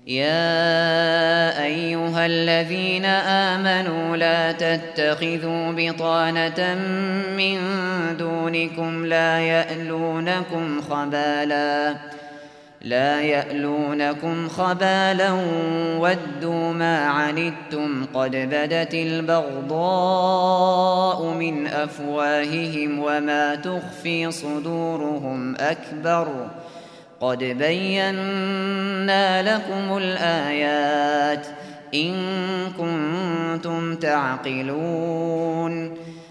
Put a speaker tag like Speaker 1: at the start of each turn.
Speaker 1: يا أيها الذين آمنوا لا تتخذوا بطانة من دونكم لا يألونكم خبالا ودوا ما عنتم قد بدت البغضاء من أفواههم وما تخفي صدورهم أكبر قد بينا لكم الآيات إن كنتم تعقلون